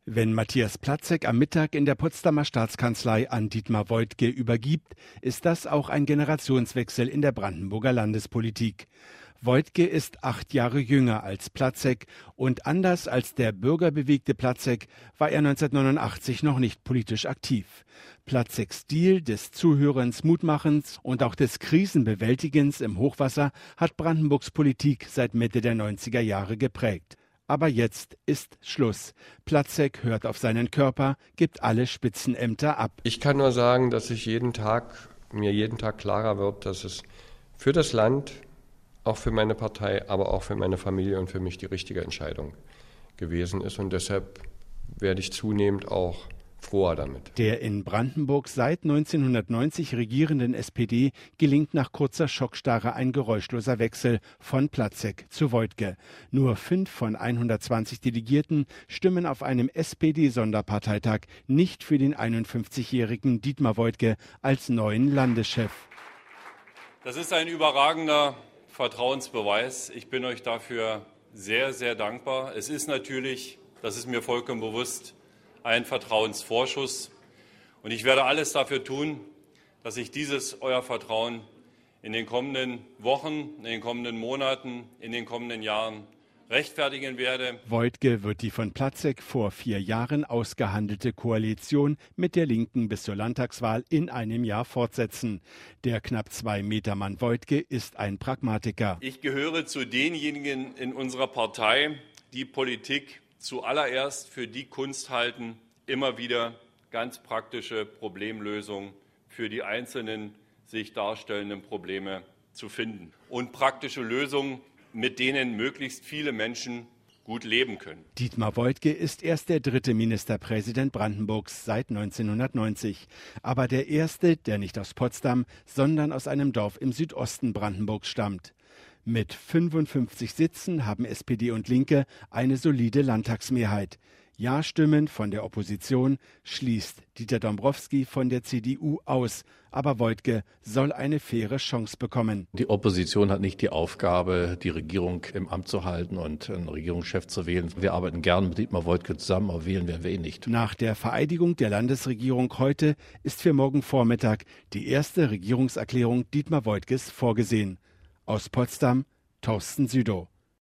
Wenn Matthias Platzek am Mittag in der Potsdamer Staatskanzlei an Dietmar Woidke übergibt, ist das auch ein Generationswechsel in der Brandenburger Landespolitik. Woidke ist 8 Jahre jünger als Platzek und anders als der bürgerbewegte Platzek war er 1989 noch nicht politisch aktiv. Platzeks Stil des Zuhörens, Mutmachens und auch des Krisenbewältigens im Hochwasser hat Brandenburgs Politik seit Mitte der 90er Jahre geprägt. Aber jetzt ist Schluss. Platzek hört auf seinen Körper, gibt alle Spitzenämter ab. Ich kann nur sagen, dass mir jeden Tag klarer wird, dass es für das Land, auch für meine Partei, aber auch für meine Familie und für mich die richtige Entscheidung gewesen ist. Und deshalb werde ich zunehmend auch froher damit. Der in Brandenburg seit 1990 regierenden SPD gelingt nach kurzer Schockstarre ein geräuschloser Wechsel von Platzek zu Woidke. Nur 5 von 120 Delegierten stimmen auf einem SPD-Sonderparteitag nicht für den 51-jährigen Dietmar Woidke als neuen Landeschef. Das ist ein überragender Vertrauensbeweis. Ich bin euch dafür sehr, sehr dankbar. Es ist natürlich, das ist mir vollkommen bewusst, ein Vertrauensvorschuss. Und ich werde alles dafür tun, dass ich euer Vertrauen in den kommenden Wochen, in den kommenden Monaten, in den kommenden Jahren rechtfertigen werde. Woidke wird die von Platzek vor 4 Jahren ausgehandelte Koalition mit der Linken bis zur Landtagswahl in einem Jahr fortsetzen. Der knapp 2 Meter Mann Woidke ist ein Pragmatiker. Ich gehöre zu denjenigen in unserer Partei, die Politik zuallererst für die Kunst halten, immer wieder ganz praktische Problemlösungen für die einzelnen sich darstellenden Probleme zu finden. Und praktische Lösungen, mit denen möglichst viele Menschen gut leben können. Dietmar Woidke ist erst der 3. Ministerpräsident Brandenburgs seit 1990. Aber der erste, der nicht aus Potsdam, sondern aus einem Dorf im Südosten Brandenburgs stammt. Mit 55 Sitzen haben SPD und Linke eine solide Landtagsmehrheit. Ja-Stimmen von der Opposition schließt Dieter Dombrowski von der CDU aus. Aber Woidke soll eine faire Chance bekommen. Die Opposition hat nicht die Aufgabe, die Regierung im Amt zu halten und einen Regierungschef zu wählen. Wir arbeiten gern mit Dietmar Woidke zusammen, aber wählen werden wir ihn nicht. Nach der Vereidigung der Landesregierung heute ist für morgen Vormittag die erste Regierungserklärung Dietmar Woidkes vorgesehen. Aus Potsdam, Thorsten Südow.